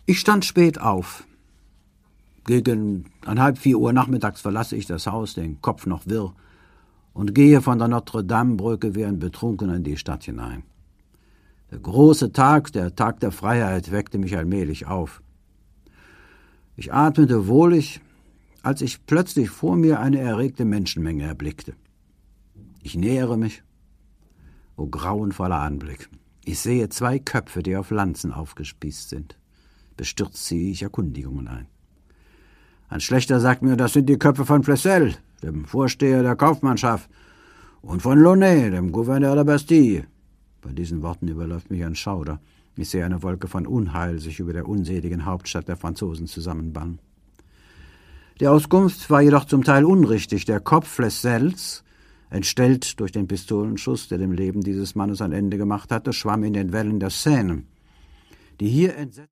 Ich stand spät auf. Gegen 3:30 Uhr nachmittags verlasse ich das Haus, den Kopf noch wirr, und gehe von der Notre-Dame-Brücke wie ein Betrunkener in die Stadt hinein. Der große Tag, der Tag der Freiheit, weckte mich allmählich auf. Ich atmete wohlig, als ich plötzlich vor mir eine erregte Menschenmenge erblickte. Ich nähere mich. O grauenvoller Anblick. Ich sehe 2 Köpfe, die auf Lanzen aufgespießt sind. Bestürzt ziehe ich Erkundigungen ein. Ein Schlächter sagt mir, das sind die Köpfe von Flesselles, dem Vorsteher der Kaufmannschaft, und von Launay, dem Gouverneur der Bastille. Bei diesen Worten überläuft mich ein Schauder. Ich sehe eine Wolke von Unheil sich über der unseligen Hauptstadt der Franzosen zusammenbannen. Die Auskunft war jedoch zum Teil unrichtig. Der Kopf Flesselles, entstellt durch den Pistolenschuss, der dem Leben dieses Mannes ein Ende gemacht hatte, schwamm in den Wellen der Seine. Die hier entsetzten